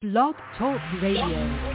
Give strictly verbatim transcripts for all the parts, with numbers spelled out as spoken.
Blog Talk Radio.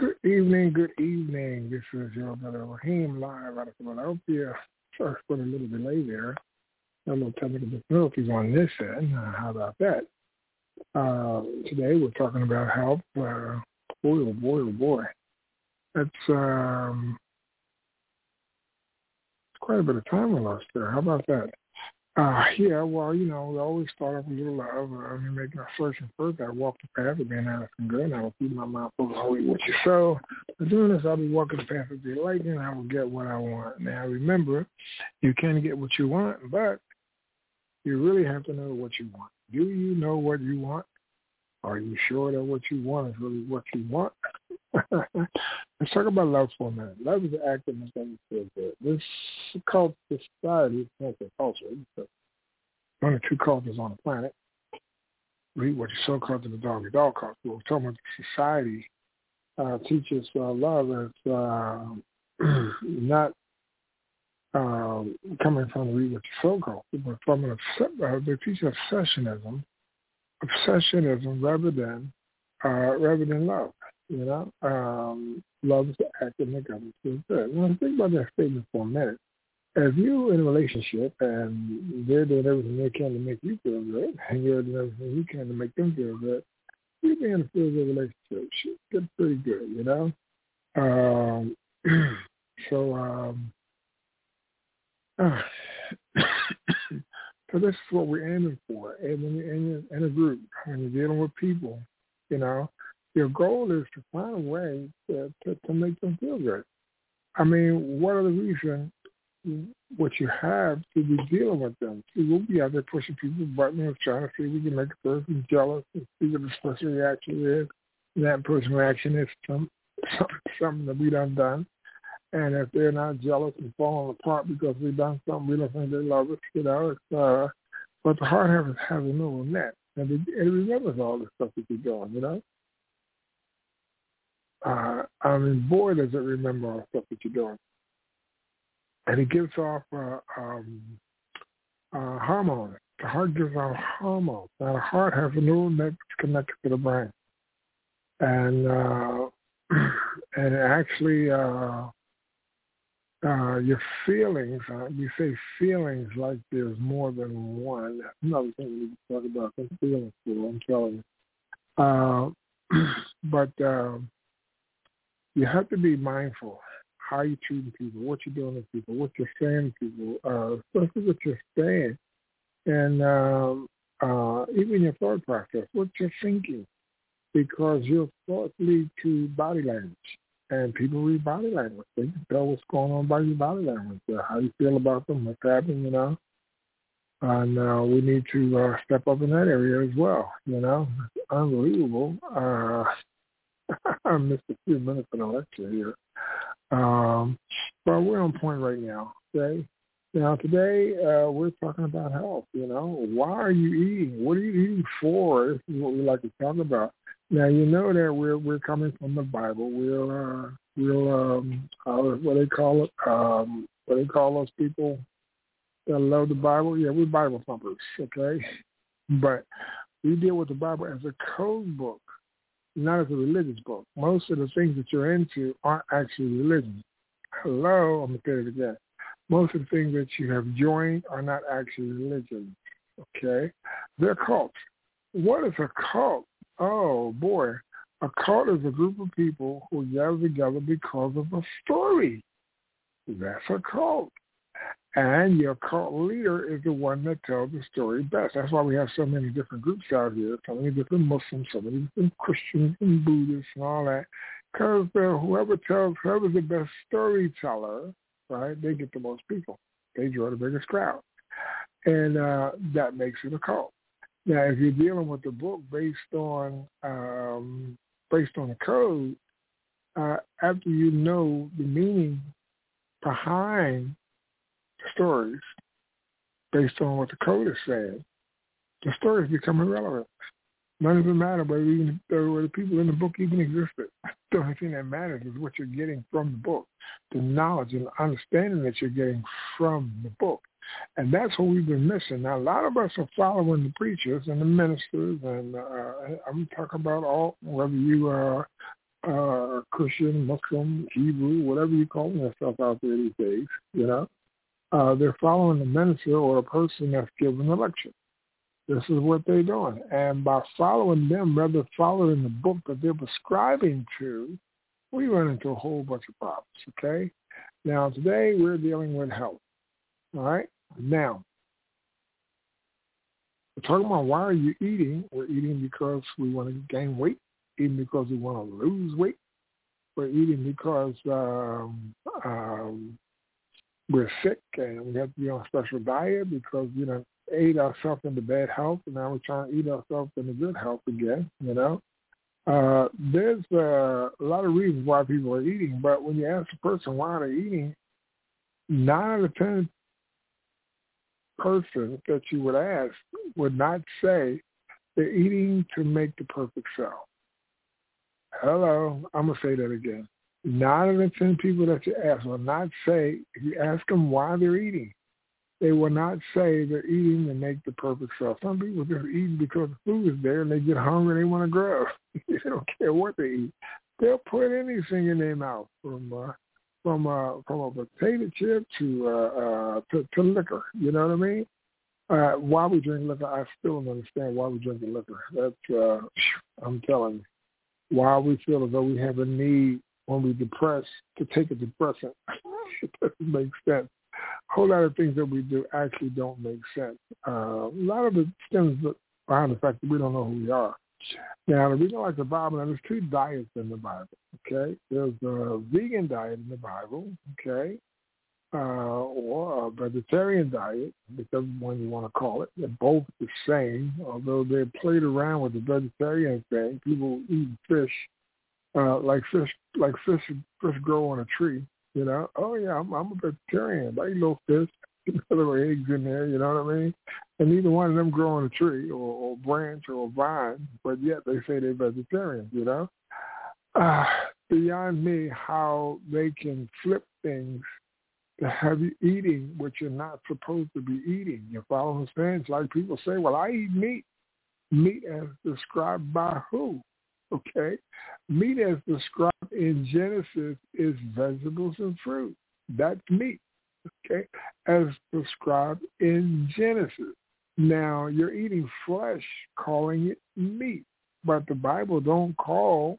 Good evening, good evening. This is your brother Raheem live out of Philadelphia. Sorry for the little delay there. A little technical difficulties on this end. Uh, how about that? Uh, today we're talking about health. Uh, boy, oh boy, oh boy. That's um, quite a bit of time we lost there. How about that? Uh, yeah, well, you know, we always start off with a little love. Uh, I mean, making our search and first, I walk the path of being honest and good, and I will keep my mouth full of holy what you sow. By doing this, I'll be walking the path of delight, and I will get what I want. Now, remember, you can get what you want, but you really have to know what you want. Do you know what you want? Are you sure that what you want is really what you want? Let's talk about love for a minute. Love is the act of making you feel good. This cult society, it's a culture, it's one of the two cultures on the planet. Read what you so culture, the dog, the dog culture. We're talking about society uh, teaches uh, love as uh, not uh, coming from read what you so culture, but from an uh, they teach obsessionism, obsessionism rather than uh, rather than love. You know, um, love is the act of making others feel good. When I think about that statement for a minute, if you're in a relationship and they're doing everything they can to make you feel good, and you're doing everything you can to make them feel good, you be in a feel good relationship. Should get pretty good, you know. Um, so, um, uh, so this is what we're aiming for. And when you're in, in a group, when you're dealing with people, you know, your goal is to find a way to, to, to make them feel good. I mean, what are the reasons what you have to be dealing with them? See, we'll be out there pushing people's buttons, trying to see if we can make a person jealous and see what this person's reaction is. And that person's reaction is some, some, something that we done done. And if they're not jealous and falling apart because we've done something, we don't think they love us, you know. It's, uh, but the heart has, has a neural net, and it, it remembers all the stuff that you're doing, you know. Uh, I mean, boy, does it remember all the stuff that you're doing. And it gives off uh, um, uh, hormones. The heart gives off hormones. Now, the heart has a neural net connected to the brain. And uh, and actually, uh, uh, your feelings, uh, you say feelings like there's more than one. That's another thing we can talk about, some feelings, I'm telling you. Uh, but... Uh, You have to be mindful how you're treating people, what you're doing to people, what you're saying to people, uh, especially what you're saying, and um, uh, even your thought process, what you're thinking, because your thoughts lead to body language, and people read body language. They can tell what's going on by your body language, uh, how you feel about them, what's happening, you know. And uh, we need to uh, step up in that area as well, you know. It's unbelievable. Uh, I missed a few minutes in the lecture here. Um, but we're on point right now, okay? Now, today uh, we're talking about health, you know. Why are you eating? What are you eating for? This is what we like to talk about. Now, you know that we're we're coming from the Bible. We're, uh, we're um, uh, what they call it, um, what they call those people that love the Bible? Yeah, we're Bible thumpers, okay? But we deal with the Bible as a code book, not as a religious book. Most of the things that you're into aren't actually religion. Hello, I'm going to say it again. Most of the things that you have joined are not actually religion, okay? They're cults. What is a cult? Oh, boy. A cult is a group of people who gather together because of a story. That's a cult. And your cult leader is the one that tells the story best. That's why we have so many different groups out here, so many different Muslims, so many different Christians and Buddhists and all that. Because uh, whoever tells, whoever's the best storyteller, right, they get the most people. They draw the biggest crowd. And uh, that makes it a cult. Now, if you're dealing with a book based on um, based on a code, uh, after you know the meaning behind stories based on what the code is saying, the stories become irrelevant. None of it matter whether, even, whether the people in the book even existed. The only thing that matters is what you're getting from the book, the knowledge and the understanding that you're getting from the book. And that's what we've been missing. Now, a lot of us are following the preachers and the ministers, and uh, I'm talking about all, whether you are uh, Christian, Muslim, Hebrew, whatever you call yourself out there these days, you know, uh, they're following the minister or a person that's giving the lecture. This is what they're doing. And by following them, rather following the book that they're prescribing to, we run into a whole bunch of problems, okay? Now, today we're dealing with health, all right? Now, we're talking about why are you eating? We're eating because we want to gain weight, eating because we want to lose weight. We're eating because um, um, we're sick and we have to be on a special diet because we done ate ourselves into bad health, and now we're trying to eat ourselves into good health again, you know. Uh, there's uh, a lot of reasons why people are eating, but when you ask a person why they're eating, nine out of ten persons that you would ask would not say they're eating to make the perfect self. Hello, I'm going to say that again. Nine out of ten people that you ask will not say, if you ask them why they're eating, they will not say they're eating to make the perfect self. Some people just eating because the food is there and they get hungry and they want to grub. They don't care what they eat. They'll put anything in their mouth, from uh, from uh, from a potato chip to, uh, uh, to to liquor. You know what I mean? Uh, why we drink liquor, I still don't understand why we drink the liquor. That's uh, I'm telling you. Why we feel as though we have a need when we're depressed to take a depressant. It doesn't make sense. A whole lot of things that we do actually don't make sense. Uh, a lot of it stems behind the fact that we don't know who we are. Now, the reason I like the Bible, and there's two diets in the Bible, okay? There's a vegan diet in the Bible, okay, uh, or a vegetarian diet, whichever one you want to call it. They're both the same, although they played around with the vegetarian thing. People eat fish, uh, like fish, like fish, fish grow on a tree. You know, oh yeah, I'm, I'm a vegetarian. I eat little fish, little eggs in there. You know what I mean? And neither one of them grow on a tree or, or branch or a vine, but yet they say they're vegetarians. You know, uh, beyond me how they can flip things to have you eating what you're not supposed to be eating. You follow what I'm saying? It's like people say, "Well, I eat meat." Meat as described by who? Okay, meat as described in Genesis is vegetables and fruit. That's meat, okay, as described in Genesis. Now, you're eating flesh, calling it meat, but the Bible don't call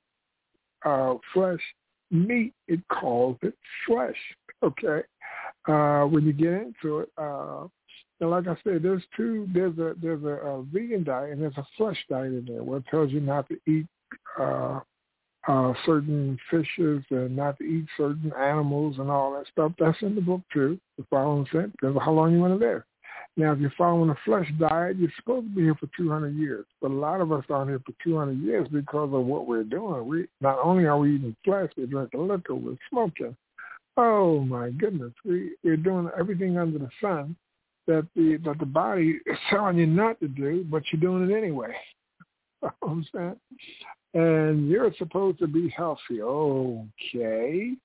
uh, flesh meat. It calls it flesh, okay? Uh, when you get into it, uh, and like I said, there's two, there's a there's a, a vegan diet and there's a flesh diet in there where it tells you not to eat Uh, uh, certain fishes and not to eat certain animals and all that stuff. That's in the book too, the following sense, because of how long you want to live. Now, if you're following a flesh diet, you're supposed to be here for two hundred years. But a lot of us aren't here for two hundred years because of what we're doing. We not only are we eating flesh, we're drinking liquor, we're smoking. Oh my goodness, we, we're doing everything under the sun that the that the body is telling you not to do, but you're doing it anyway. You know what I'm saying? And you're supposed to be healthy. Okay.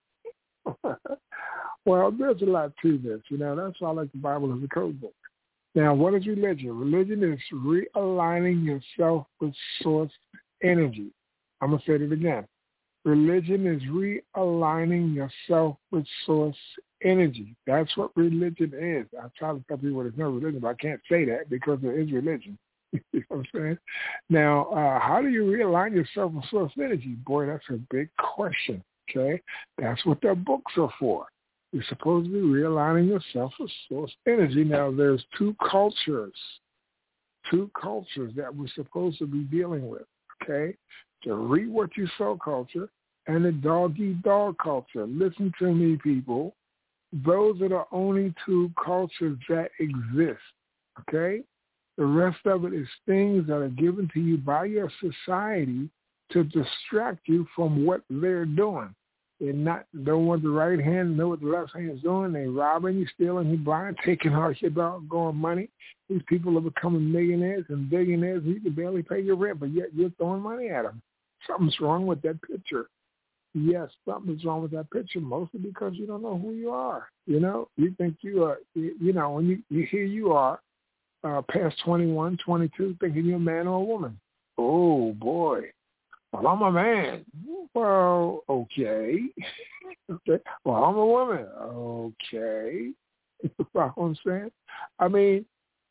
Well, there's a lot to this. You know, that's why I like the Bible as a code book. Now, what is religion? Religion is realigning yourself with source energy. I'm going to say it again. Religion is realigning yourself with source energy. That's what religion is. I try to tell people there's no religion, but I can't say that because there is religion. You know what I'm saying? Now, uh, how do you realign yourself with source energy? Boy, that's a big question, okay? That's what their books are for. You're supposed to be realigning yourself with source energy. Now, there's two cultures, two cultures that we're supposed to be dealing with, okay? The reap what you sow culture and the dog-eat-dog culture. Listen to me, people. Those are the only two cultures that exist, okay? The rest of it is things that are given to you by your society to distract you from what they're doing. They're not don't want the right hand, know what the left hand is doing. They're robbing you, stealing you, blind, taking all your doggone money. These people are becoming millionaires and billionaires. You can barely pay your rent, but yet you're throwing money at them. Something's wrong with that picture. Yes, something's wrong with that picture, mostly because you don't know who you are. You know, you think you are, you know, when you, you here you are, uh, past twenty-one, twenty-two, thinking you're a man or a woman. Oh, boy. Well, I'm a man. Well, okay. Okay. Well, I'm a woman. Okay. You know what I'm saying? I mean,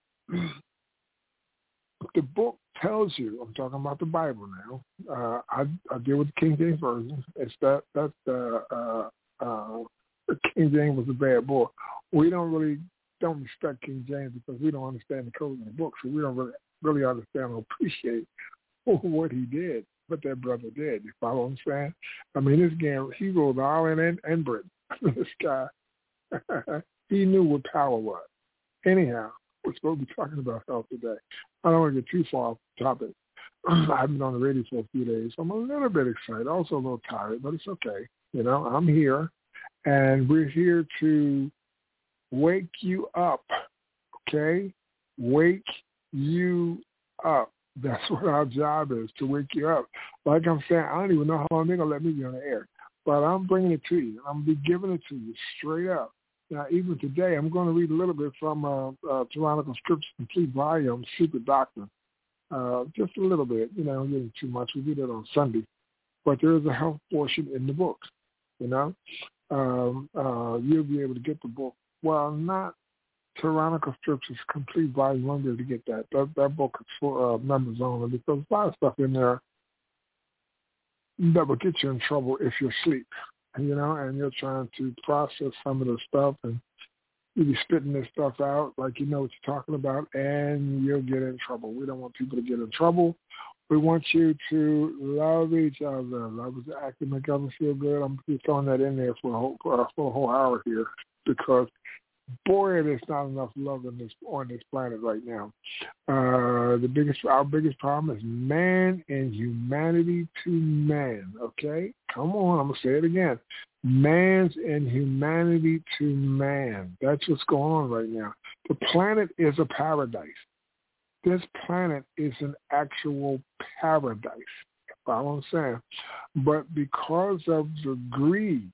the book tells you, I'm talking about the Bible now. Uh, I, I deal with the King James Version. It's that, that uh, uh, uh, King James was a bad boy. We don't really don't respect King James because we don't understand the code in the book, so we don't really, really understand or appreciate what he did, what that brother did. You follow what I'm saying? I mean, this game, he ruled Ireland and, and Britain. This guy, he knew what power was. Anyhow, we're supposed to be talking about health today. I don't want to get too far off the topic. I've been on the radio for a few days, so I'm a little bit excited, also a little tired, but it's okay. You know, I'm here, and we're here to wake you up, okay? Wake you up. That's what our job is, to wake you up. Like I'm saying, I don't even know how long they're going to let me be on the air, but I'm bringing it to you. I'm going to be giving it to you straight up. Now, even today, I'm going to read a little bit from uh, uh, Tyrannical Scripture Complete Volume, Secret Doctrine. Uh, just a little bit. You know, I'm getting too much. We did it on Sunday. But there is a health portion in the book, you know. Um, uh, you'll be able to get the book. Well, not Tyrannical Scriptures Complete Volume one, be able to get that. That, that book is for uh, members only because there's a lot of stuff in there that will get you in trouble if you're asleep. You know, and you're trying to process some of the stuff, and you'll be spitting this stuff out like you know what you're talking about, and you'll get in trouble. We don't want people to get in trouble. We want you to love each other. Love is the act to make others feel good. I'm just throwing that in there for a whole, for a whole hour here because, boy, there's not enough love in this, on this planet right now. Uh, the biggest, our biggest problem is man and humanity to man, okay? Come on, I'm going to say it again. Man's and humanity to man. That's what's going on right now. The planet is a paradise. This planet is an actual paradise. Follow what I'm saying? But because of the greed,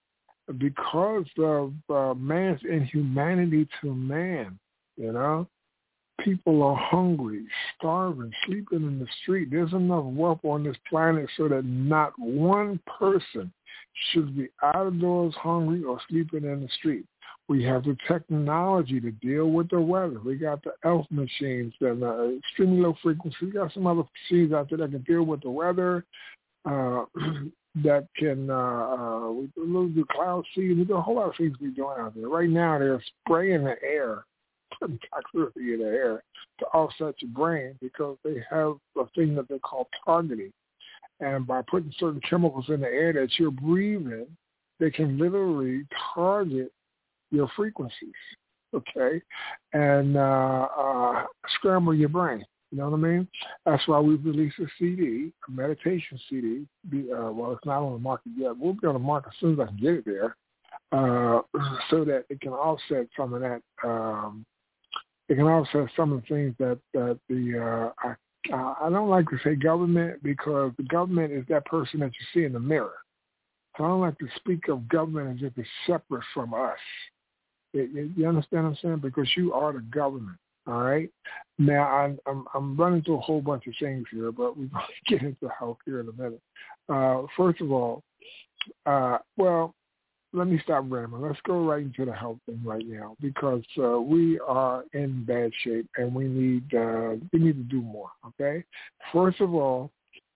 because of uh, man's inhumanity to man, you know, people are hungry, starving, sleeping in the street. There's enough wealth on this planet so that not one person should be out of doors hungry or sleeping in the street. We have the technology to deal with the weather. We got the ELF machines and uh, extremely low frequency. We got some other machines out there that can deal with the weather. Uh, that can, uh, uh, we do cloud seeding. We do a whole lot of things we're doing out there. Right now, they're spraying the air, putting toxicity in the air to offset your brain because they have a thing that they call targeting. And by putting certain chemicals in the air that you're breathing, they can literally target your frequencies, okay, and uh, uh, scramble your brain. You know what I mean? That's why we've released a C D, a meditation C D. Be, uh, well, it's not on the market yet. We'll be on the market as soon as I can get it there, uh, so that it can offset some of that. Um, it can offset some of the things that, that the, uh, I, I don't like to say government because the government is that person that you see in the mirror. So I don't like to speak of government as if it's separate from us. You, you understand what I'm saying? Because you are the government. All right. Now, I'm, I'm, I'm running through a whole bunch of things here, but we're going to get into health here in a minute. Uh, first of all, uh, well, let me stop rambling. Let's go right into the health thing right now because uh, we are in bad shape and we need uh, we need to do more. Okay. First of all,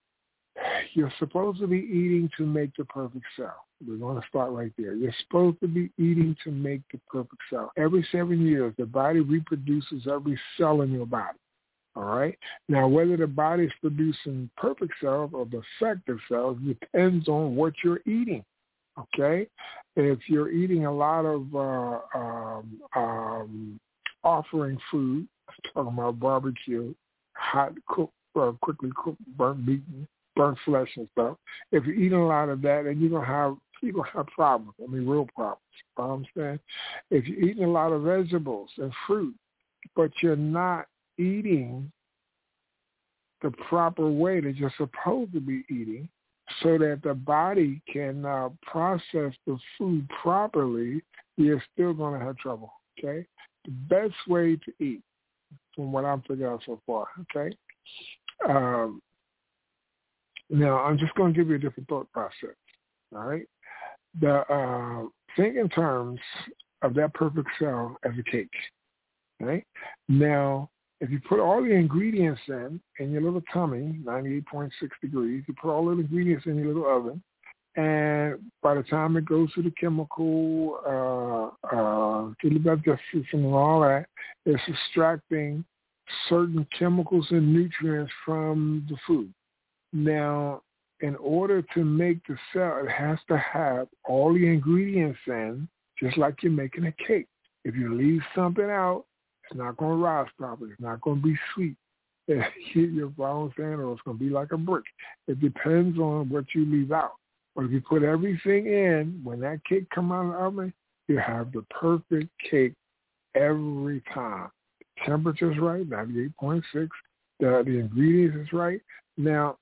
you're supposed to be eating to make the perfect cell. We're going to start right there. You're supposed to be eating to make the perfect cell. Every seven years, the body reproduces every cell in your body. All right? Now, whether the body is producing perfect cells or defective cells depends on what you're eating. Okay? If you're eating a lot of uh, um, um, offering food, I'm talking about barbecue, hot, cooked, uh, quickly cooked, burnt meat, burnt flesh and stuff. If you're eating a lot of that, then you're gonna have you're gonna have problems. I mean, real problems. You know what I'm saying? If you're eating a lot of vegetables and fruit, but you're not eating the proper way that you're supposed to be eating, so that the body can uh, process the food properly, you're still gonna have trouble. Okay? The best way to eat, from what I'm figuring out so far. Okay. Um, Now, I'm just going to give you a different thought process, all right? The uh, think in terms of that perfect cell as a cake, right? Now, if you put all the ingredients in, in your little tummy, ninety-eight point six degrees, you put all the ingredients in your little oven, and by the time it goes through the chemical, uh, uh, through the digestive system and all that, it's extracting certain chemicals and nutrients from the food. Now, in order to make the cell, it has to have all the ingredients in, just like you're making a cake. If you leave something out, it's not going to rise properly. It's not going to be sweet. You're following saying, or it's going to be like a brick. It depends on what you leave out. But if you put everything in, when that cake comes out of the oven, you have the perfect cake every time. The temperature's right, ninety-eight point six. The, the ingredients is right. Now,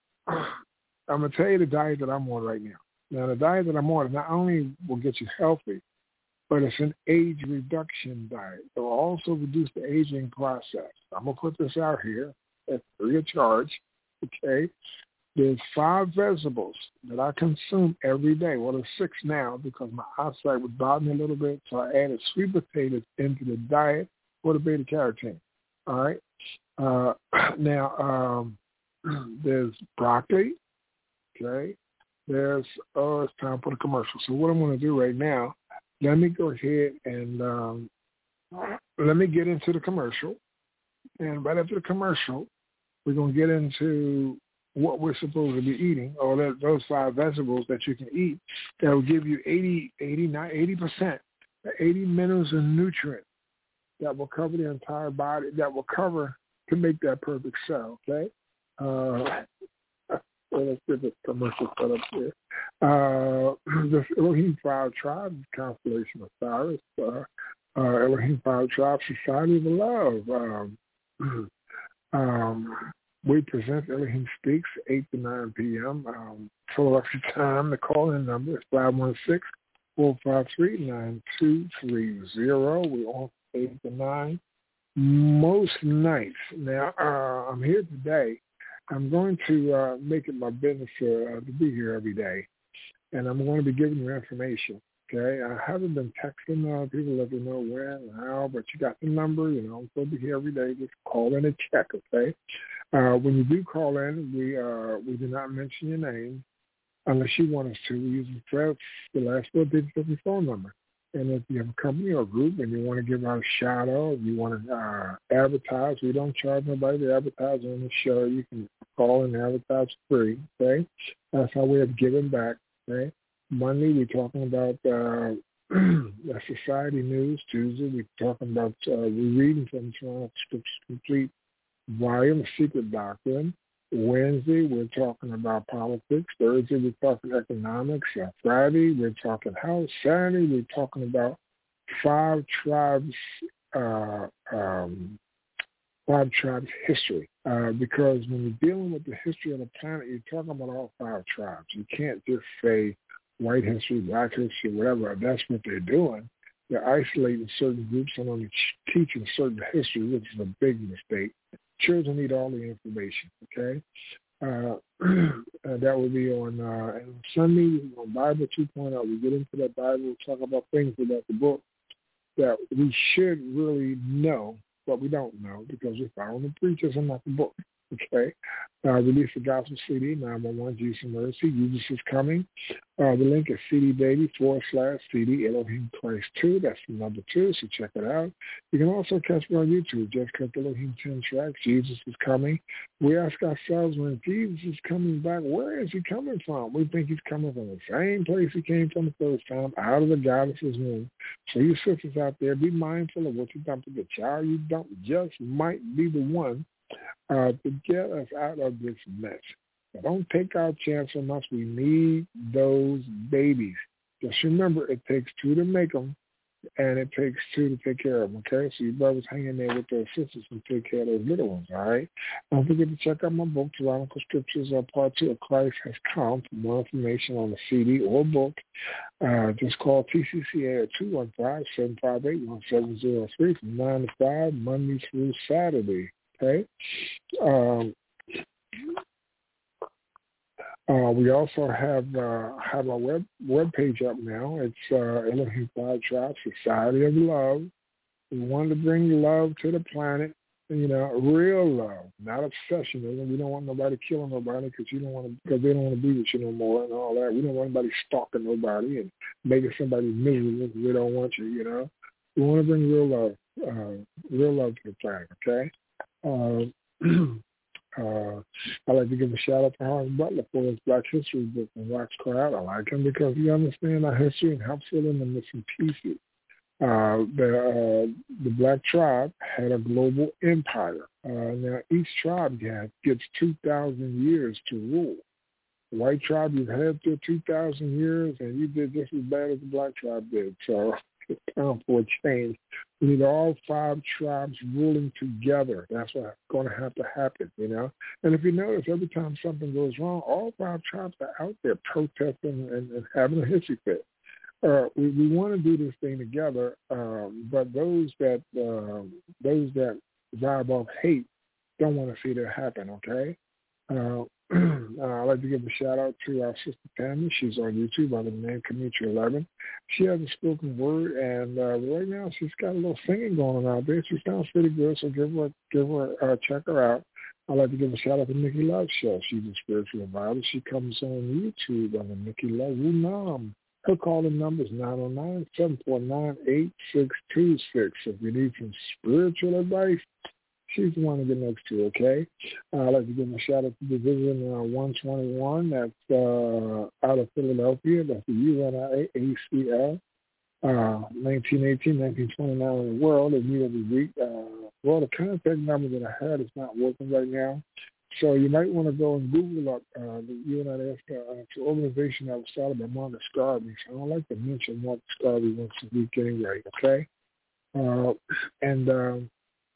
I'm going to tell you the diet that I'm on right now. Now, the diet that I'm on not only will get you healthy, but it's an age reduction diet. It will also reduce the aging process. I'm going to put this out here at free of charge, okay? There's five vegetables that I consume every day. Well, there's six now because my eyesight was bothering me a little bit, so I added sweet potatoes into the diet for the beta-carotene, all right? Uh, now, um, there's broccoli, okay? There's, oh, it's time for the commercial. So what I'm going to do right now, let me go ahead and um, let me get into the commercial. And right after the commercial, we're going to get into what we're supposed to be eating, or that, those five vegetables that you can eat that will give you eighty, eighty-nine, eighty percent, eighty minerals and nutrients that will cover the entire body, that will cover to make that perfect cell, okay? Uh, well, let's get this commercial set up here. Uh, this Elohim Five Tribes constellation of Cyrus, uh, uh, Elohim Five Tribes Society of Love. Um, um, we present Elohim Speaks, eight to nine p.m. Um, Philadelphia time. The call-in number is five one six, four five three, nine two three zero. We're on eight to nine most nights. Now, uh, I'm here today. I'm going to uh, make it my business uh, to be here every day, and I'm going to be giving you information, okay? I haven't been texting uh, people, let them know when and how, but you got the number. You know, I'm supposed to be here every day. Just call in and check, okay? Uh, when you do call in, we uh, we do not mention your name unless you want us to. We use the last four digits of your phone number. And if you have a company or a group and you want to give out a shout out, you want to uh, advertise, we don't charge nobody to advertise on the show. You can call and advertise free, okay? That's how we have given back, okay? Monday, we're talking about uh, the Society News. Tuesday, we're talking about, uh, we're reading from Toronto Scriptures Complete Volume, Secret Doctrine. Wednesday, we're talking about politics. Thursday, we're talking economics. Uh, Friday, we're talking health. Saturday, we're talking about five tribes, uh, um, five tribes history. Uh, because when you're dealing with the history of the planet, you're talking about all five tribes. You can't just say white history, black history, whatever. That's what they're doing. They're isolating certain groups and only teaching certain history, which is a big mistake. Children need all the information, okay? Uh, that will be on, uh, and on Sunday, on Bible two point oh. We get into that Bible, talk about things about the book that we should really know, but we don't know because we're following the preachers and not the book, okay? Uh, release the gospel C D, nine one one, Jesus Mercy, Jesus is Coming. Uh, the link is cdbaby forward slash CD Elohim Christ two. That's the number two, so check it out. You can also catch me on YouTube. Just click Elohim ten tracks, Jesus is Coming. We ask ourselves, when Jesus is coming back, where is he coming from? We think he's coming from the same place he came from the first time, out of the goddess's womb. So you sisters out there, be mindful of what you dump. The child you dump just might be the one Uh, to get us out of this mess. So don't take our chance on us. We need those babies. Just remember, it takes two to make them, and it takes two to take care of them, okay? So you brothers hang in there with their sisters and take care of those little ones, all right? Don't forget to check out my book, Tyrannical Scriptures, uh, Part two of Christ Has Come. For more information on the C D or book, uh, just call T C C A at two one five, seven five eight, one seven zero three from nine to five, Monday through Saturday. Okay. Um, Uh, we also have uh, have our web web page up now. It's uh, Elohim Five Tribe Society of Love. We wanted to bring love to the planet. You know, real love, not obsessionism. We don't want nobody killing nobody because you don't want to, because they don't want to be with you no more and all that. We don't want anybody stalking nobody and making somebody miserable because they don't want you. You know, we want to bring real love, uh, real love to the planet. Okay. Uh, uh, I'd like to give a shout out to Harlan Butler for his Black History book and Wax Crowd. I like him because he understands our history and helps fill in the missing pieces. Uh, the uh, the Black tribe had a global empire. Uh, now, each tribe had, gets two thousand years to rule. The white tribe, you've had for two thousand years, and you did just as bad as the Black tribe did. So it's time for a change. We need all five tribes ruling together. That's what's going to have to happen, you know. And if you notice, every time something goes wrong, all five tribes are out there protesting and, and having a hissy fit. Uh, we, we want to do this thing together, um, but those that um, those that vibe off hate don't want to see that happen. Okay, uh, uh, I'd like to give a shout out to our sister Tammy. She's on YouTube under the name Kamisha eleven. She has a spoken word, and uh, right now she's got a little singing going on out there. She sounds pretty good, so give her give her uh, check her out. I'd like to give a shout out to Nikki Love Show. She's a spiritual advisor. She comes on YouTube under Nikki Love Wunam. Her calling number is nine oh nine, seven four nine, eight six two six. If you need some spiritual advice, she's the one to get next to, okay? Uh, I'd like to give a shout-out to Division uh, one twenty-one. That's uh, out of Philadelphia. That's the U N I A C L. Uh, nineteen eighteen, nineteen twenty-nine in the world. They meet every week. Uh, well, the contact number that I had is not working right now. So you might want to go and Google up uh, the U N I A C L. Uh, it's an organization that was started by Marcus Garvey. So I don't like to mention Marcus Garvey once a week anyway, okay? Uh, and um,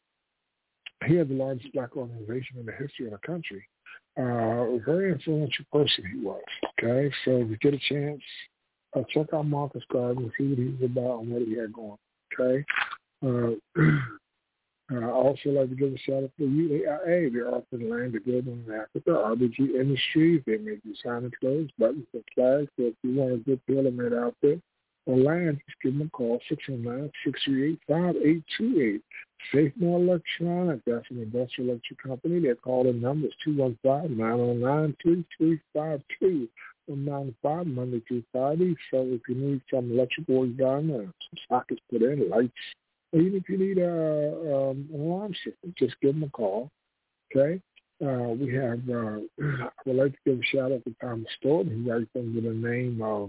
he had the largest black organization in the history of the country. Uh, a very influential person he was, okay? So if you get a chance, uh, check out Marcus Garvey and see what he was about and what he had going, okay? Uh, Uh, I also like to give a shout out to U A I A. They're offering land to build in Africa, R B G Industries. They make designer clothes, buttons, and flags. So if you want a good tailor-made outfit or land, just give them a call, six oh nine, six three eight, five eight two eight. SafeMore Electronic, that's an industrial electric company. Their call-in number is two one five, nine oh nine, three three five two. From nine to five, Monday through Friday. So if you need some electrical work done, uh, some sockets put in, lights, even if you need a, um, an alarm system, just give them a call, okay? Uh, we have, uh, I would like to give a shout-out to Thomas Thornton, who writes under the name of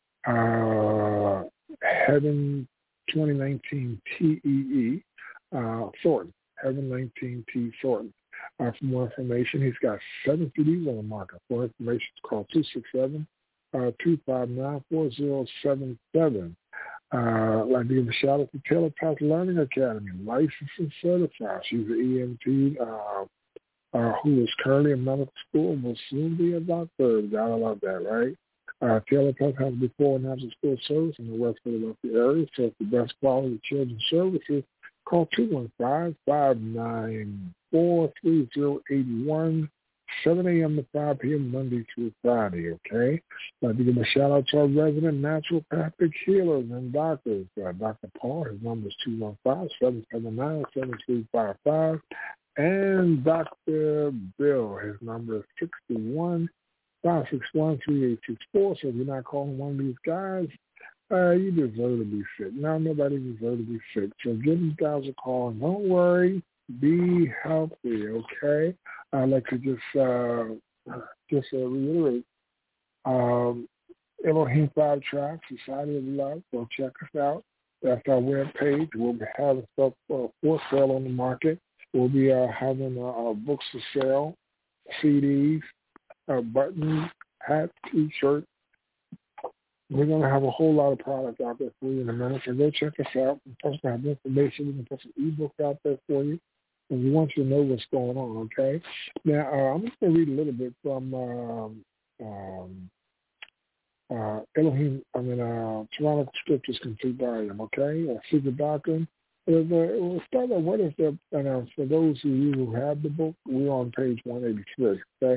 uh, Heaven twenty nineteen T E E, uh, Thornton, Heaven nineteen T Thornton. Uh, for more information, he's got seven C Ds on the market. For more information, call two six seven, two five nine, four zero seven seven. Uh, I'd like to give a shout out to Taylor Path Learning Academy, licensed and certified. She's an E M T uh, uh, who is currently in medical school and will soon be a doctor. Gotta love that, right? Uh, Taylor Path has before and after school service in the West Philadelphia area. So for the best quality children's services, call two one five, five nine four, three zero eight one. seven a.m. to five p.m. Monday through Friday, okay? I'd like to give a shout-out to our resident naturopathic healers and doctors. Uh, Doctor Paul, his number is two one five, seven seven nine, seven three five five. And Doctor Bill, his number is six one, five six one, three eight six four. So if you're not calling one of these guys, uh, you deserve to be sick. Now, nobody deserves to be sick. So give these guys a call, and don't worry. Be healthy, okay? I'd like to just uh, just uh, reiterate, um, Elohim Five Tribe, Society of Love. Go check us out. That's our webpage. We'll be having stuff uh, for sale on the market. We'll be uh, having uh, our books for sale, C Ds, uh, buttons, hats, T-shirts. We're going to have a whole lot of product out there for you in a minute, so go check us out. We're supposed to have information. We can put some e-books out there for you. And we want you to know what's going on, okay? Now, uh, I'm just going to read a little bit from um, um, uh, Elohim, I mean, uh, Toronto Scriptures Complete Volume, okay? Uh, Secret Doctrine. It was start out, what is the, and uh, for those of you who have the book, we're on page one eighty-three, okay?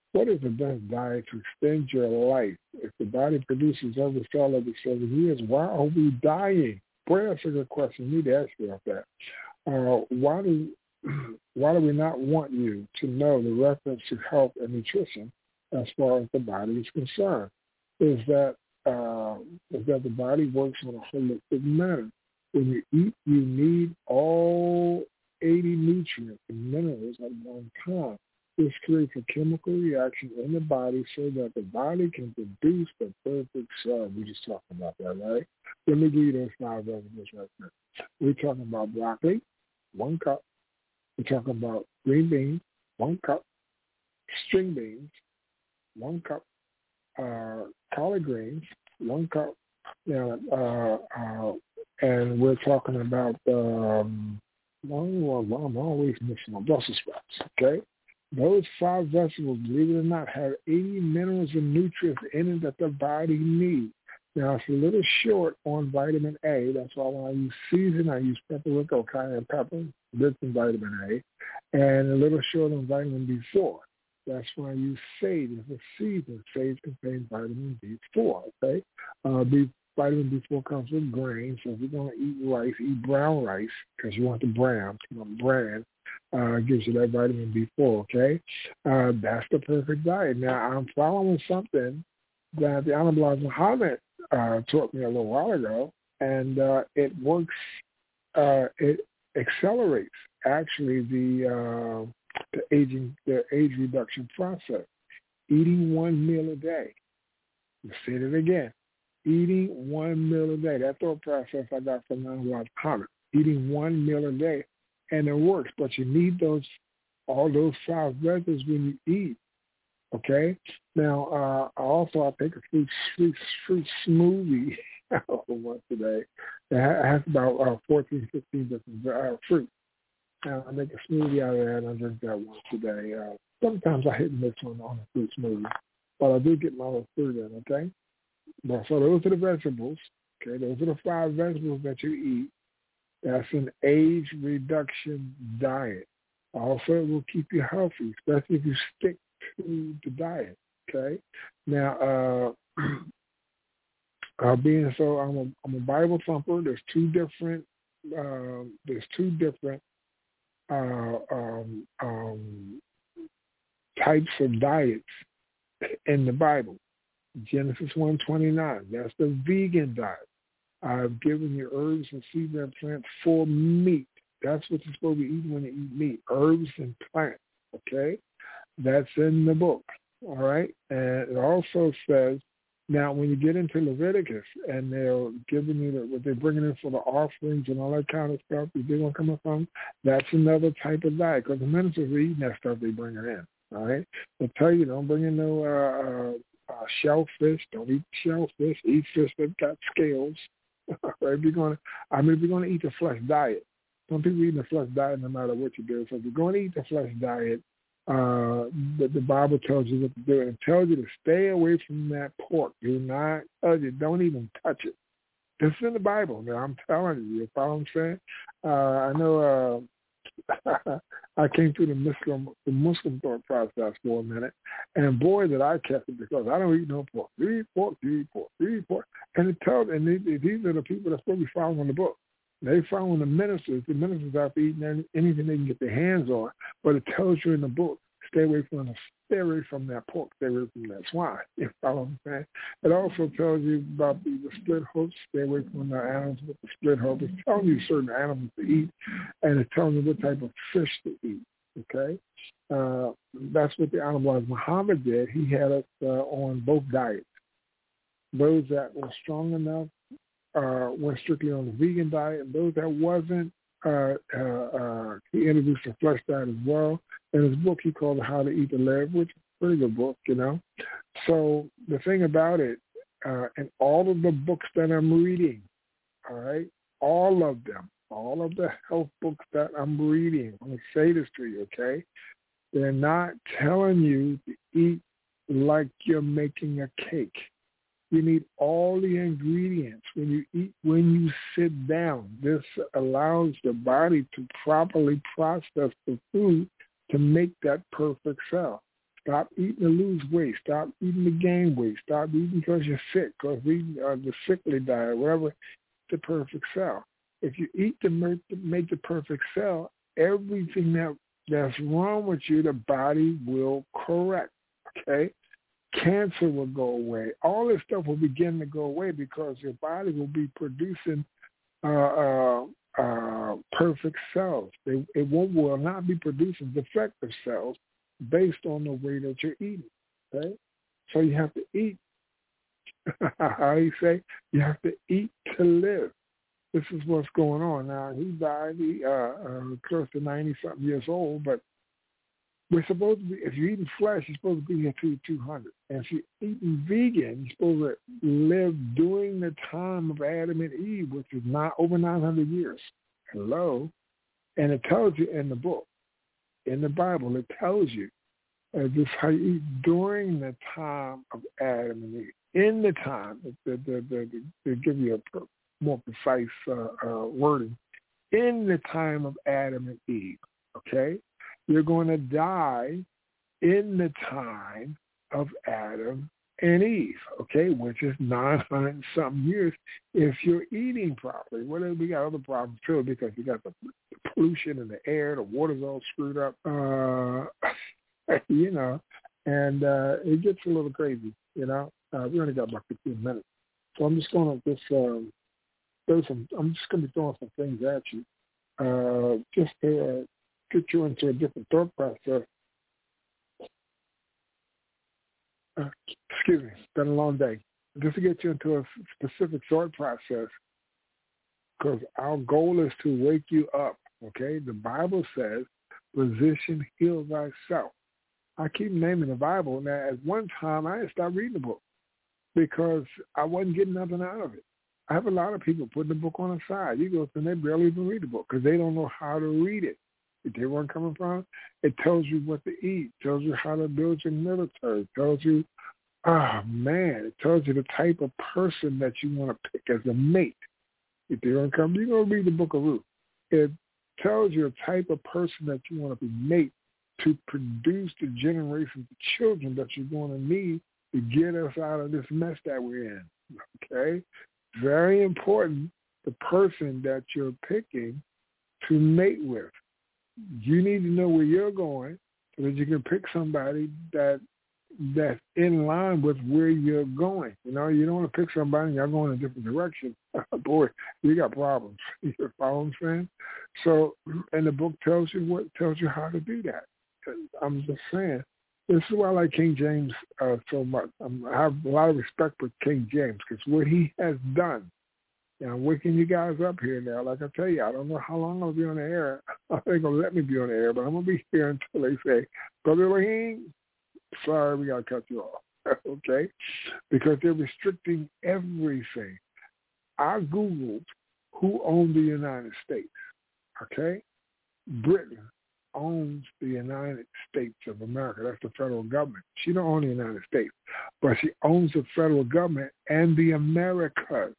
What is the best diet to extend your life? If the body produces every cell every seven years, why are we dying? Boy, that's a good question. You need to ask yourself that. Uh, why do why do we not want you to know the reference to health and nutrition as far as the body is concerned? Is that uh, is that the body works on a holistic manner. When you eat, you need all eighty nutrients and minerals at one time. This creates a chemical reaction in the body so that the body can produce the perfect cell. We just talked about that, right? Let me give you those five vegetables right now. We're talking about broccoli, one cup. We're talking about green beans, one cup. String beans, one cup. Uh, collard greens, one cup. Now, uh, uh, and we're talking about, um, well, well, I'm always missing on Brussels sprouts, okay? Those five vegetables, believe it or not, have eighty minerals and nutrients in it that the body needs. Now, it's a little short on vitamin A. That's why when I use season, I use paprika or cayenne pepper, rich in vitamin A, and a little short on vitamin B four. That's why I use sage as a season. Sage contains vitamin B four, okay? Uh, B, vitamin B four comes with grains, so if you're going to eat rice, eat brown rice, because you want the brown, you want bran. Uh, gives you that vitamin B four, okay? Uh, that's the perfect diet. Now, I'm following something that the Honorable Elijah Muhammad uh, taught me a little while ago, and uh, it works, uh, it accelerates, actually, the uh, the aging, the age reduction process. Eating one meal a day. Let's say it again. Eating one meal a day. That thought process I got from the Honorable Elijah Muhammad. Eating one meal a day. And it works, but you need those, all those five vegetables when you eat, okay? Now, uh, also I take a fruit, fruit, fruit smoothie once a day. It has about uh, fourteen, fifteen different uh, fruit. Uh, I make a smoothie out of that, and I drink that once a day. Uh, sometimes I hit and miss on, on a fruit smoothie, but I do get my little fruit in, okay? Well, so those are the vegetables, okay? Those are the five vegetables that you eat. That's an age reduction diet. Also, it will keep you healthy, especially if you stick to the diet, okay? Now, uh, uh, being so, I'm a, I'm a Bible thumper. There's two different, uh, there's two different uh, um, um, types of diets in the Bible. Genesis one twenty-nine, that's the vegan diet. I've given you herbs and seed and plants for meat. That's what you're supposed to be eating when you eat meat, herbs and plants, okay? That's in the book, all right? And it also says, now when you get into Leviticus and they're giving you the, what they're bringing in for the offerings and all that kind of stuff that they're going to come up from, that's another type of diet because the ministers are eating that stuff they bring it in, all right? They tell you don't bring in no uh, uh, shellfish, don't eat shellfish, eat fish that got scales. If you're going to, I mean, if you're going to eat the flesh diet, some people eat the flesh diet no matter what you do. So if you're going to eat the flesh diet, uh, the, the Bible tells you what to do. It tells you to stay away from that pork. Do not touch it. Don't even touch it. This is in the Bible. Now, I'm telling you. You follow what I'm saying? Uh, I know uh, I came through the Muslim, the Muslim thought process for a minute, and boy, did I catch it because I don't eat no pork. You eat pork, you eat pork, you eat pork. And it tells, and they, these are the people that's supposed to be following the book. They following the ministers. The ministers have to eat anything they can get their hands on, but it tells you in the book, stay away from the, stay away from that pork, stay away from that swine. You follow what I'm saying? It also tells you about the, the split hooves, stay away from the animals with the split hooves. It's telling you certain animals to eat, and it's telling you what type of fish to eat. Okay, uh, that's what the Honorable Muhammad did. He had us uh, on both diets. Those that were strong enough uh, went strictly on the vegan diet, and those that wasn't, uh, uh, uh, he introduced a flesh diet as well. In his book, he called it How to Eat the Live, which is a pretty good book, you know. So the thing about it, uh, in all of the books that I'm reading, all right, all of them, all of the health books that I'm reading, I'm going to say this to you, okay? They're not telling you to eat like you're making a cake. You need all the ingredients when you eat, when you sit down. This allows the body to properly process the food to make that perfect cell. Stop eating to lose weight. Stop eating to gain weight. Stop eating because you're sick, because eating uh, the sickly diet, whatever, the perfect cell. If you eat to make, to make the perfect cell, everything that that's wrong with you, the body will correct, okay? Cancer will go away. All this stuff will begin to go away because your body will be producing uh, uh, uh, perfect cells. They, it won't, will not be producing defective cells based on the way that you're eating, okay? So you have to eat. How do you say? You have to eat to live. This is what's going on now. He died he, uh, uh, close to ninety-something years old, but we're supposed to be, if you're eating flesh, you're supposed to be here to two hundred. And if you're eating vegan, you're supposed to live during the time of Adam and Eve, which is not over nine hundred years. Hello? And it tells you in the book, in the Bible, it tells you uh, this is how you eat during the time of Adam and Eve. In the time, they, they, they, they give you a more precise uh, uh, wording. In the time of Adam and Eve, okay? You're going to die in the time of Adam and Eve, okay, which is nine hundred and something years if you're eating properly. Well, we got other problems too because you got the, the pollution in the air, the water's all screwed up, uh, you know, and uh, it gets a little crazy, you know. Uh, we only got about fifteen minutes. So I'm just going to just, um, throw some, I'm just going to be throwing some things at you uh, just to uh, get you into a different thought process. Uh, excuse me, it's been a long day. Just to get you into a specific thought process, because our goal is to wake you up, okay? The Bible says, physician, heal thyself. I keep naming the Bible. Now, at one time, I didn't stop reading the book because I wasn't getting nothing out of it. I have a lot of people putting the book on the side. You go through and they barely even read the book because they don't know how to read it. You get where I'm coming from? It tells you what to eat, tells you how to build your military, it tells you, oh, man, it tells you the type of person that you want to pick as a mate. If you're going to come, you're going to read the book of Ruth. It tells you the type of person that you want to be mate to produce the generations of children that you're going to need to get us out of this mess that we're in, okay? Very important, the person that you're picking to mate with. You need to know where you're going so that you can pick somebody that that's in line with where you're going. You know, you don't want to pick somebody and y'all going in a different direction. Boy, you got problems. You follow what I'm saying? So, and the book tells you what tells you how to do that. I'm just saying, this is why I like King James uh, so much. I'm, I have a lot of respect for King James because what he has done. And I'm waking you guys up here now. Like I tell you, I don't know how long I'll be on the air. I think they'll let me be on the air, but I'm going to be here until they say, Brother Rahim, sorry, we got to cut you off, okay? Because they're restricting everything. I Googled who owned the United States, okay? Britain owns the United States of America. That's the federal government. She don't own the United States, but she owns the federal government and the Americas.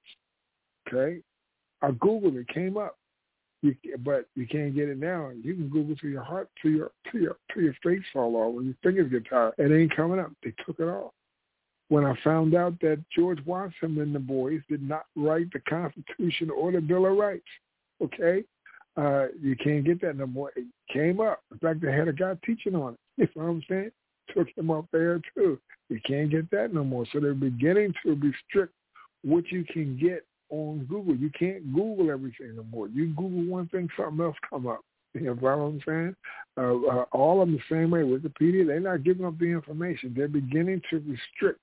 Okay, I Googled it, came up, you, but you can't get it now. You can Google to your heart, to your to your to your face fall off when your fingers get tired. It ain't coming up. They took it off. When I found out that George Washington and the boys did not write the Constitution or the Bill of Rights, okay, uh, you can't get that no more. It came up. In fact, they had a guy teaching on it. You know what I'm saying? Took him up there too. You can't get that no more. So they're beginning to restrict what you can get on Google. You can't Google everything no more. You Google one thing, something else come up. You know what I'm saying? Uh, uh, all of them the same way. Wikipedia, they're not giving up the information. They're beginning to restrict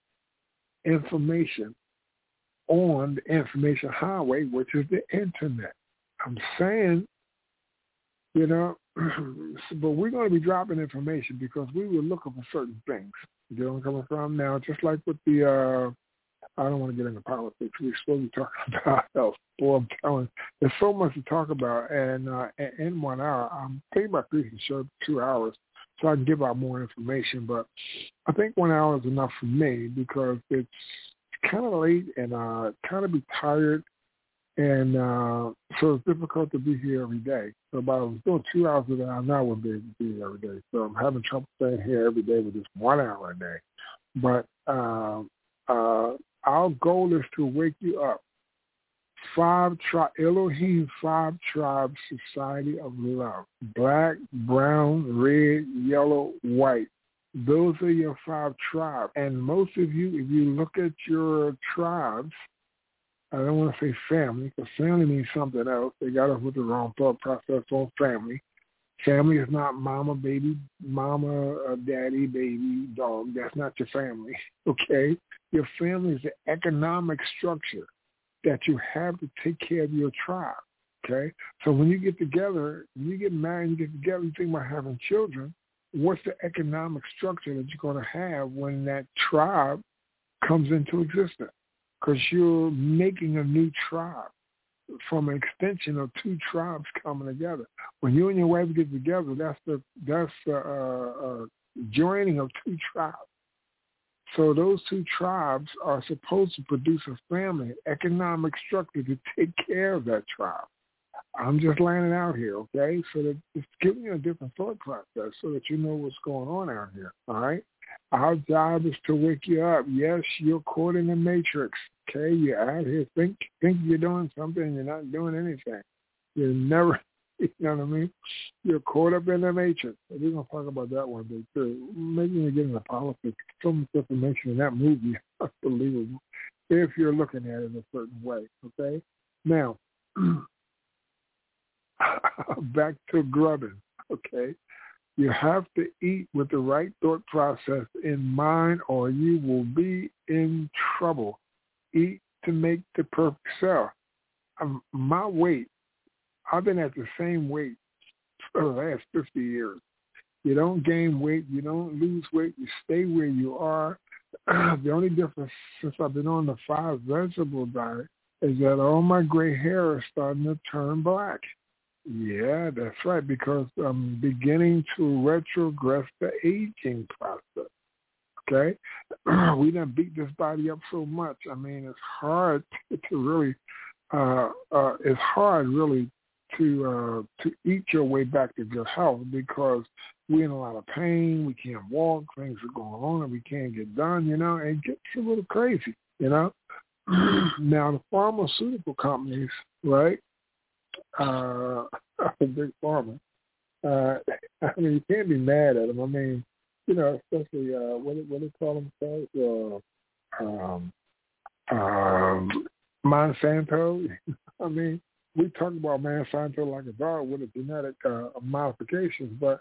information on the information highway, which is the internet. I'm saying, you know, but we're going to be dropping information because we were looking for certain things. You know where I'm coming from? Now, just like with the, uh, I don't want to get into politics. We're supposed to be talking about health. Boy, I'm telling you, there's so much to talk about. And uh, in one hour, I'm thinking about creating a show for two hours so I can give out more information. But I think one hour is enough for me because it's kind of late and I kind of be tired And uh, so it's difficult to be here every day. So if I was doing two hours a day, I now wouldn't be able to be here every day. So I'm having trouble staying here every day with just one hour a day. But uh, uh, our goal is to wake you up. Five tri- Elohim Five Tribes Society of Love. Black, brown, red, yellow, white. Those are your five tribes. And most of you, if you look at your tribes, I don't want to say family, because family means something else. They got us with the wrong thought process on family. Family is not mama, baby, mama, uh, daddy, baby, dog. That's not your family, okay? Your family is the economic structure that you have to take care of your tribe, okay? So when you get together, when you get married, you get together, you think about having children, what's the economic structure that you're going to have when that tribe comes into existence? Because you're making a new tribe from an extension of two tribes coming together. When you and your wife get together, that's the that's the uh, uh, joining of two tribes. So those two tribes are supposed to produce a family, an economic structure to take care of that tribe. I'm just laying it out here, okay? So that it's giving you a different thought process so that you know what's going on out here, all right? Our job is to wake you up. Yes, you're caught in the matrix, okay? You're out here think think you're doing something, you're not doing anything. You're never, you know what I mean? You're caught up in the matrix. We're going to talk about that one day, too. Maybe we get into politics. So much information in that movie, unbelievable, if you're looking at it a certain way, okay? Now, back to grubbing, okay? You have to eat with the right thought process in mind or you will be in trouble. Eat to make the perfect cell. Um, my weight, I've been at the same weight for the last fifty years. You don't gain weight. You don't lose weight. You stay where you are. The only difference since I've been on the five vegetable diet is that all my gray hair is starting to turn black. Yeah, that's right, because I'm beginning to retrogress the aging process, okay? We done beat this body up so much. I mean, it's hard to really, uh, uh, it's hard really to uh, to eat your way back to good health because we're in a lot of pain. We can't walk. Things are going on and we can't get done, you know, and it gets a little crazy, you know? Now, the pharmaceutical companies, right, uh, big pharma. Uh, I mean, you can't be mad at them. I mean, you know, especially uh, what what do they call themselves? Uh, um, um, Monsanto. I mean, we talk about Monsanto like a dog with a genetic uh, modifications, but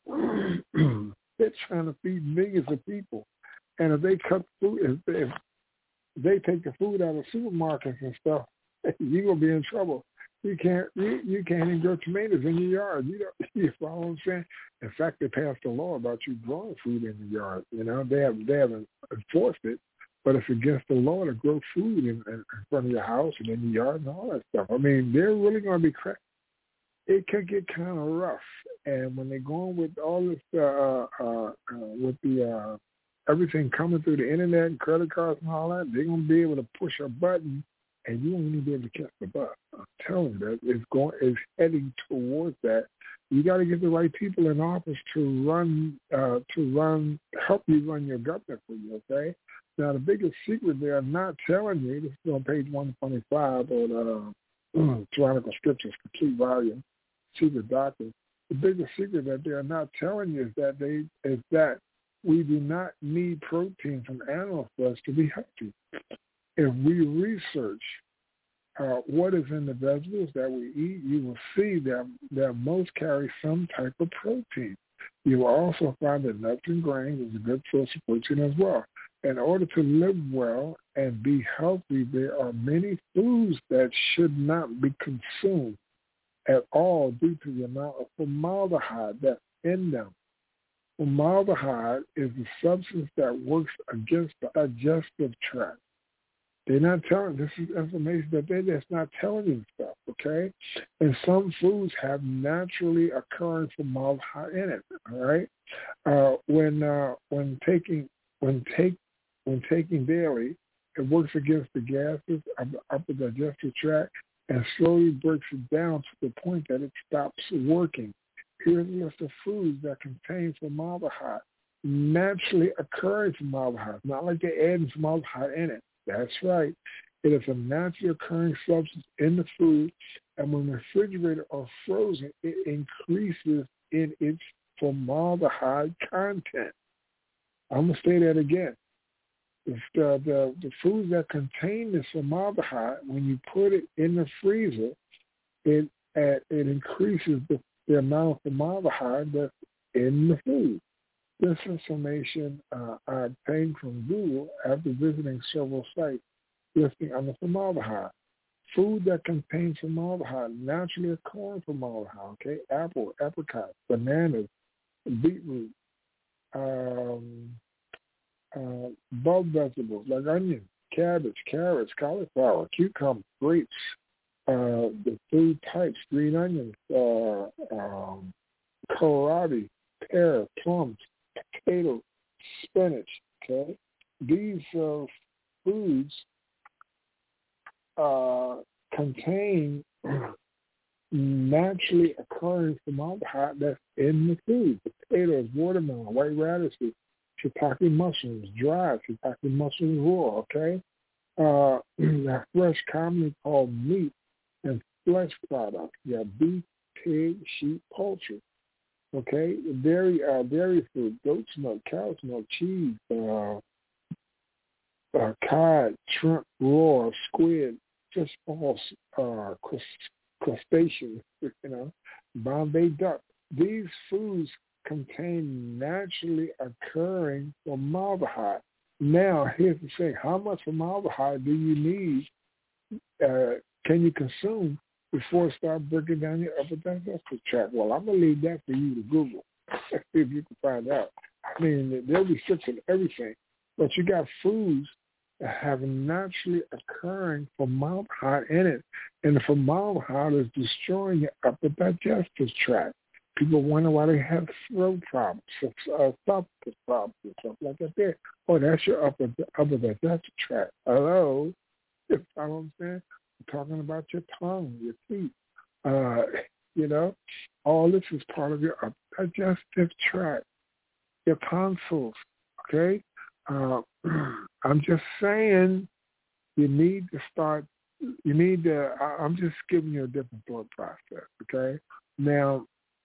they're trying to feed millions of people. And if they cut food, if they, if they take the food out of supermarkets and stuff, you're gonna be in trouble. You can't you, you can't even grow tomatoes in your yard. You don't, you follow what I'm saying? In fact, they passed a law about you growing food in the yard. You know, they have they haven't enforced it, but it's against the law to grow food in, in front of your house and in your yard and all that stuff. I mean, they're really going to be crack. It could get kind of rough, and when they're going with all this uh, uh, uh, with the uh, everything coming through the internet and credit cards and all that, they're going to be able to push a button. And you won't even be able to catch the bus. I'm telling you that it's going, it's heading towards that. You got to get the right people in office to run, uh, to run, help you run your government for you. Okay. Now the biggest secret they are not telling you. This is on page one twenty-five on uh, Tyrannical Scriptures, complete volume, secret doctrine. The biggest secret that they are not telling you is that they is that we do not need protein from animal flesh to be healthy. If we research uh, what is in the vegetables that we eat, you will see that, that most carry some type of protein. You will also find that nuts and grains is a good source of protein as well. In order to live well and be healthy, there are many foods that should not be consumed at all due to the amount of formaldehyde that's in them. Formaldehyde is the substance that works against the digestive tract. They're not telling, this is information that they're just not telling you stuff, okay? And some foods have naturally occurring formaldehyde in it, all right? Uh, when uh, when taking when take when taking daily, it works against the gases of the upper digestive tract and slowly breaks it down to the point that it stops working. Here's a list of foods that contain formaldehyde, naturally occurring formaldehyde, not like they're adding formaldehyde in it. That's right. It is a naturally occurring substance in the food, and when refrigerated or frozen, it increases in its formaldehyde content. I'm going to say that again. It's the, the, the foods that contain this formaldehyde, when you put it in the freezer, it uh, it increases the, the amount of formaldehyde that's in the food. This information uh, I obtained from Google after visiting several sites listing on the formaldehyde. Food that contains formaldehyde, naturally occurring formaldehyde, okay? Apple, apricot, bananas, beetroot, um, uh, bulb vegetables like onion, cabbage, carrots, cauliflower, cucumber, grapes, uh, the food types, green onions, uh, um, kohlrabi, pear, plums, potato, spinach, okay? These uh, foods uh, contain naturally occurring formaldehyde that's in the food. Potatoes, watermelon, white radishes, shiitake mushrooms, dried shiitake mushrooms raw, okay? Uh, that fresh, commonly called meat and flesh products. You have beef, pig, sheep, poultry, okay? Dairy, uh, dairy food, goat's milk, cow's milk, cheese, uh, uh, cod, shrimp, raw, squid, fish balls, uh, crustaceans, you know, Bombay duck. These foods contain naturally occurring formaldehyde. Now, here's the thing. How much formaldehyde do you need, uh, can you consume before it starts breaking down your upper digestive tract? Well, I'm going to leave that for you to Google, see if you can find out. I mean, they'll be fixing everything. But you got foods that have naturally occurring formaldehyde in it, and the formaldehyde is destroying your upper digestive tract. People wonder why they have throat problems, uh, esophagus problems, and stuff like that. There, oh, that's your upper upper digestive tract. Hello, you know what I'm saying? I'm talking about your tongue, your teeth. Uh, you know, all this is part of your upper digestive tract, your tonsils. Okay. Uh, I'm just saying you need to start, you need to, I, I'm just giving you a different thought process, okay? Now,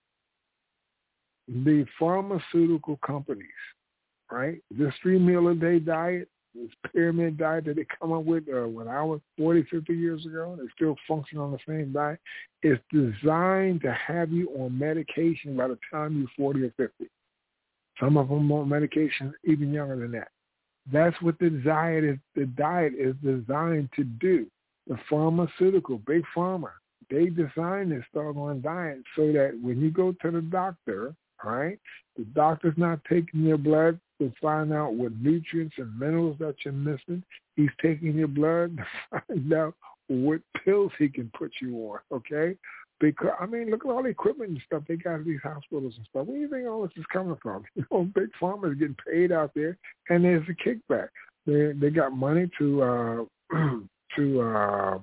the pharmaceutical companies, right, this three meal a day diet, this pyramid diet that they come up with uh, when I was forty, fifty years ago, they still function on the same diet, is designed to have you on medication by the time you're forty or fifty. Some of them on medication even younger than that. That's what the diet is. The diet is designed to do. The pharmaceutical, big pharma, they designed this doggone diet so that when you go to the doctor, all right, the doctor's not taking your blood to find out what nutrients and minerals that you're missing. He's taking your blood to find out what pills he can put you on, okay? Because, I mean, look at all the equipment and stuff they got at these hospitals and stuff. Where do you think all this is coming from? You know, big pharma is getting paid out there, and there's a kickback. They they got money to uh, to uh,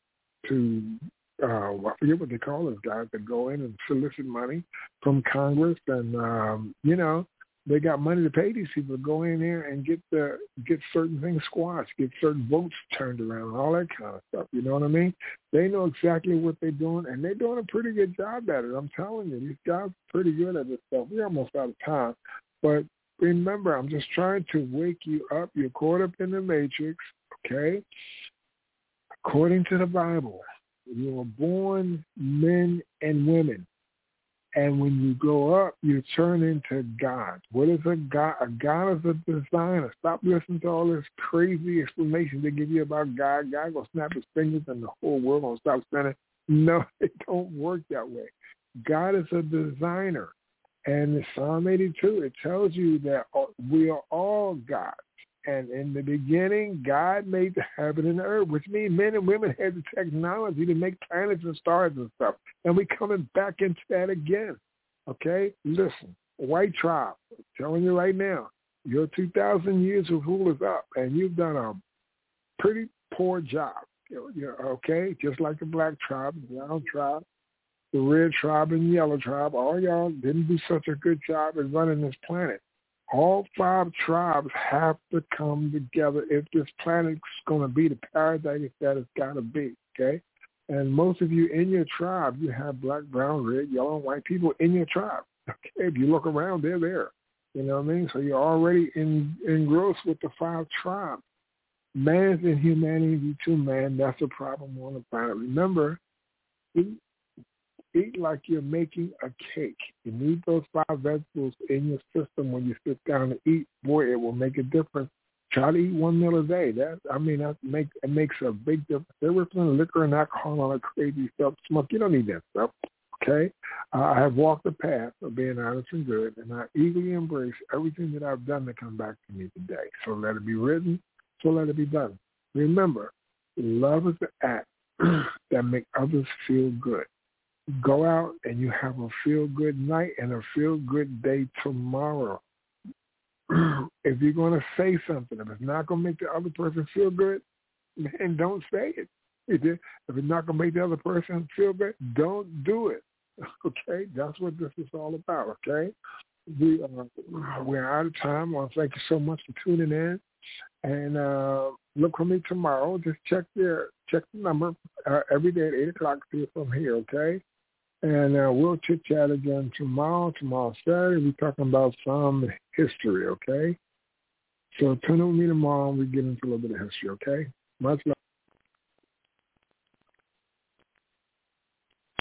to uh, I forget what they call those guys that go in and solicit money from Congress, and um, you know, they got money to pay these people to go in there and get the get certain things squashed, get certain votes turned around, and all that kind of stuff. You know what I mean? They know exactly what they're doing, and they're doing a pretty good job at it. I'm telling you, these guys are pretty good at this stuff. We're almost out of time, but remember, I'm just trying to wake you up. You're caught up in the matrix, okay? According to the Bible, you are born men and women. And when you grow up, you turn into God. What is a God? A God is a designer. Stop listening to all this crazy explanation they give you about God. God will snap his fingers and the whole world will stop spinning. No, it don't work that way. God is a designer. And in Psalm eighty-two, it tells you that we are all gods. And in the beginning, God made the heaven and the earth, which means men and women had the technology to make planets and stars and stuff. And we're coming back into that again. Okay? Listen, white tribe, I'm telling you right now, your two thousand years of rule is up, and you've done a pretty poor job. You know, okay, just like the black tribe, the brown tribe, the red tribe, and yellow tribe, all y'all didn't do such a good job at running this planet. All five tribes have to come together if this planet's going to be the paradise that it's got to be, okay? And most of you in your tribe, you have black, brown, red, yellow, and white people in your tribe, okay? If you look around, they're there. You know what I mean? So you're already in, engrossed with the five tribes. Man's inhumanity to man, that's a problem on the planet. Remember, eat, eat like you're making a cake. You need those five vegetables in your system when you sit down to eat. Boy, it will make a difference. Try to eat one meal a day. That I mean, that make it makes a big difference. They're putting liquor and alcohol on a crazy stuff. Smoke, you don't need that stuff. Okay? Uh, I have walked the path of being honest and good, and I eagerly embrace everything that I've done to come back to me today. So let it be written. So let it be done. Remember, love is the act that makes others feel good. Go out and you have a feel-good night and a feel-good day tomorrow. If you're going to say something, if it's not going to make the other person feel good, man, don't say it. If it's not going to make the other person feel good, don't do it. Okay? That's what this is all about, okay? We, uh, we're out of time. I want to thank you so much for tuning in. And uh, look for me tomorrow. Just check the check the number uh, every day at eight o'clock. See it from here, okay? And uh, we'll chit chat again tomorrow. Tomorrow Saturday, we're talking about some history, okay? So tune in with me tomorrow and we get into a little bit of history, okay? Much love.